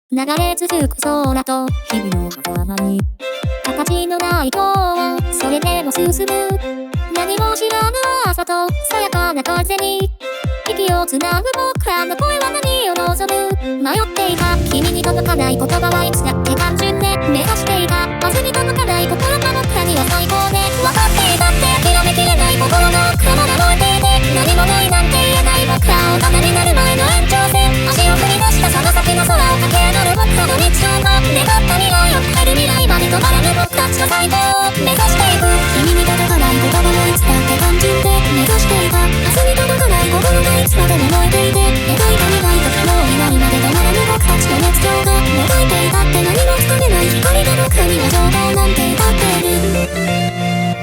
流れ続く空と日々の狭間に形のない塔をそれでも進む。何も知らぬ朝とさやかな風に息をつなぐ僕らの声は何を望む。迷っていた君に届かない言葉はいつだって単純で、目指していた明日に届かない心が僕らには最高で、分かっていたって諦めきれない心の奥まだ燃えていて、何もないなんて言えない僕ら大人になる前の延長線、足を振り出したその先の空を駆け上がる僕らの日常が願った未来を変える未来まで止まらぬ僕たちの最高を目指していく。君に届かない言葉はいつだって単純で、目指していた明日に届かない心がいつまでも燃えていて、描いた未来ともう未来まで止まらぬ僕たちの熱狂がもがいていたって何もつかめない光が僕には情報なんて歌っている。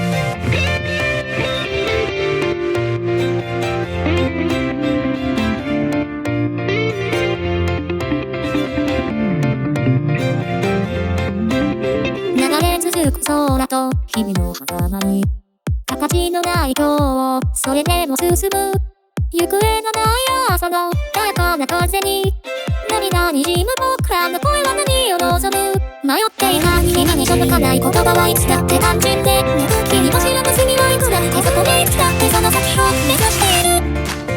流れ続く空と日々の狭間に形のない塔をそれでも進む。行方のない朝の穏やかな風に涙にじむ僕らの声は何を望む。迷っていた君に届かない言葉はいつだって単純で、君も知らぬ未来くらいてそこでいつだってその先を目指している。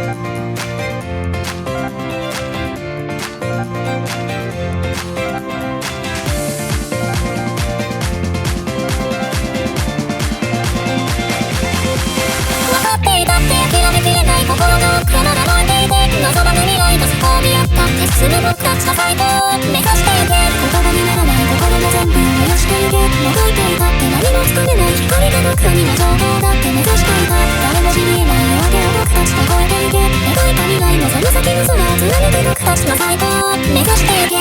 分かっていたって諦めきれない心の奥まだ燃えていて、望まぬ未来とそこを見合ったって進む僕たちの最高を目指していけ。言葉にならない心の全部を燃やしていけ。もがいていたって何もつかめない光が僕には情報だって目指していた。誰も知り得ない夜明けを僕たちと越えていけ。描いた未来のその先の空を貫く僕たちの最高を目指していけ。